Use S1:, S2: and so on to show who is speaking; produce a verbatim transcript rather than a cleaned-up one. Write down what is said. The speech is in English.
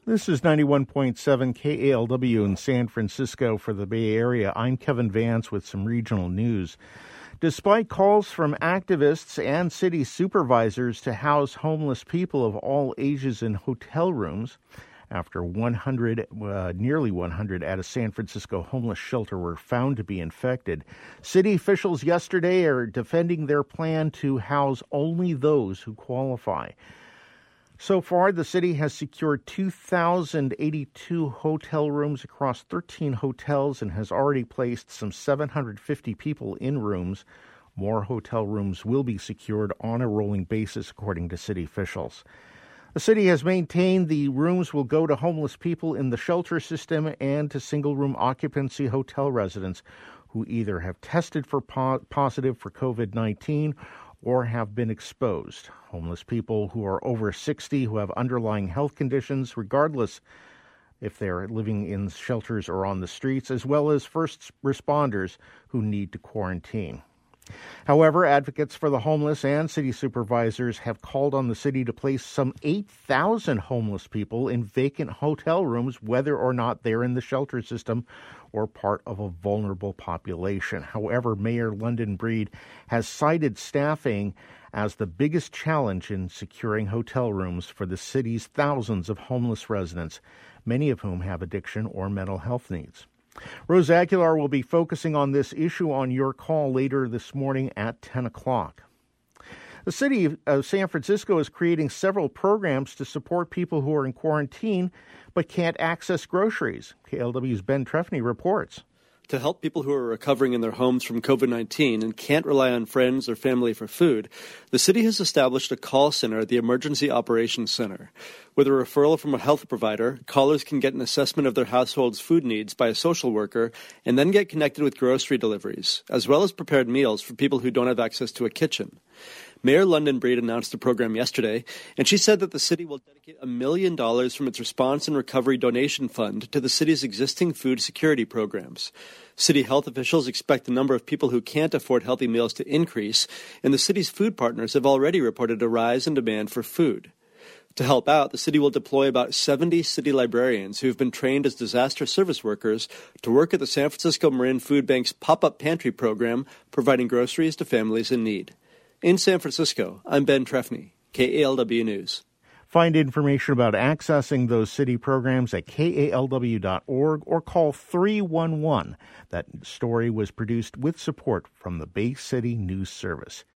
S1: This is ninety-one point seven K A L W in San Francisco for the Bay Area. I'm Kevin Vance with some regional news. Despite calls from activists and city supervisors to house homeless people of all ages in hotel rooms, after one hundred, uh, nearly one hundred at a San Francisco homeless shelter were found to be infected, city officials yesterday are defending their plan to house only those who qualify. So far, the city has secured two thousand eighty-two hotel rooms across thirteen hotels and has already placed some seven hundred fifty people in rooms. More hotel rooms will be secured on a rolling basis, according to city officials. The city has maintained the rooms will go to homeless people in the shelter system and to single-room occupancy hotel residents who either have tested for po- positive for covid nineteen or have been exposed. Homeless people who are over sixty who have underlying health conditions, regardless if they're living in shelters or on the streets, as well as first responders who need to quarantine. However, advocates for the homeless and city supervisors have called on the city to place some eight thousand homeless people in vacant hotel rooms, whether or not they're in the shelter system or part of a vulnerable population. However, Mayor London Breed has cited staffing as the biggest challenge in securing hotel rooms for the city's thousands of homeless residents, many of whom have addiction or mental health needs. Rose Aguilar will be focusing on this issue on your call later this morning at ten o'clock. The city of San Francisco is creating several programs to support people who are in quarantine but can't access groceries. K L W's Ben Trefny reports.
S2: To help people who are recovering in their homes from covid nineteen and can't rely on friends or family for food, the city has established a call center at the Emergency Operations Center. With a referral from a health provider, callers can get an assessment of their household's food needs by a social worker and then get connected with grocery deliveries, as well as prepared meals for people who don't have access to a kitchen. Mayor London Breed announced the program yesterday, and she said that the city will dedicate a million dollars from its Response and Recovery Donation Fund to the city's existing food security programs. City health officials expect the number of people who can't afford healthy meals to increase, and the city's food partners have already reported a rise in demand for food. To help out, the city will deploy about seventy city librarians who have been trained as disaster service workers to work at the San Francisco Marin Food Bank's pop-up pantry program, providing groceries to families in need. In San Francisco, I'm Ben Trefny, K A L W News.
S1: Find information about accessing those city programs at K A L W dot org or call three one one. That story was produced with support from the Bay City News Service.